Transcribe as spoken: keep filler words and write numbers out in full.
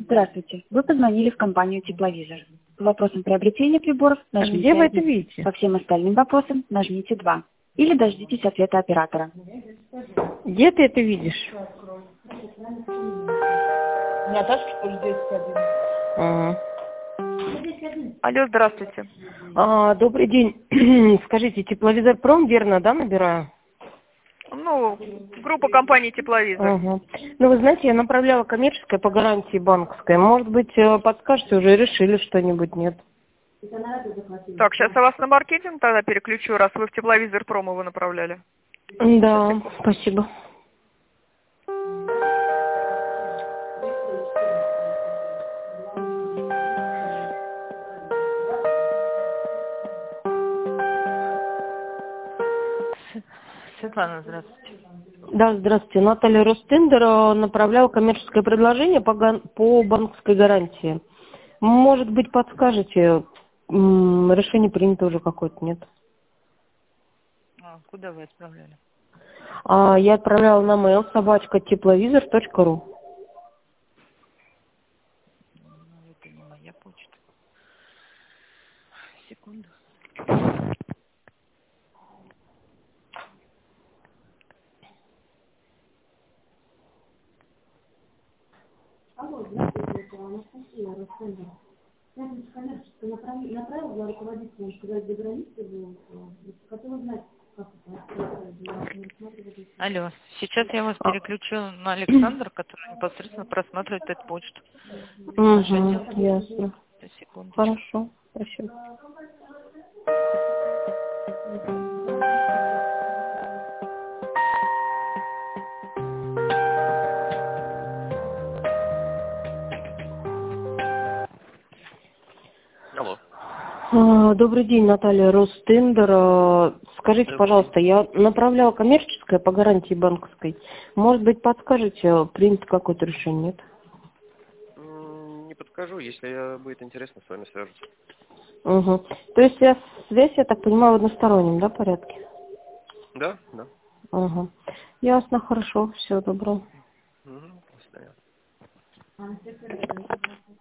Здравствуйте. Вы позвонили в компанию «Тепловизор». По вопросам приобретения приборов нажмите Где вы это один. видите? По всем остальным вопросам нажмите два. Или дождитесь ответа оператора. Где ты это видишь? Наташка тоже здесь один. Ага. Алло, здравствуйте. А, добрый день. Скажите, тепловизор Пром, верно, да, набираю? Ну, группа компании «Тепловизор». Ага. Ну, вы знаете, я направляла коммерческое по гарантии банковской. Может быть, подскажете, уже решили что-нибудь, нет? Так, сейчас я вас на маркетинг тогда переключу, раз вы в «Тепловизор Пром» его направляли. Да, спасибо. Светлана, здравствуйте. Да, здравствуйте. Наталья Ростендер э, направляла коммерческое предложение по, ган- по банковской гарантии. Может быть, подскажете, м, решение принято уже какое-то, нет? А, куда вы отправляли? А, я отправляла на mail собачка тепловизор точка ру. Ну, это не моя почта. Секунду. Алло, здравствуйте, это Анастасия Ростендер. Пятница коммерческая направила для руководителя, когда до границы был. Хотела узнать, как это. Алло, сейчас я вас переключу на Александра, который непосредственно просматривает эту почту. Угу, ясно. Секундочку. Хорошо, спасибо. Алло. А, добрый день, Наталья Ростендер. А, Скажите, Добрый пожалуйста, я направляла коммерческое по гарантии банковской. Может быть, подскажете, принято какое-то решение, нет? М, Не подскажу, если будет интересно, с вами свяжутся. Угу. То есть я, связь, я так понимаю, в одностороннем, да, порядке? Да, да. Угу. Ясно, хорошо, всего доброго. Угу, до свидания.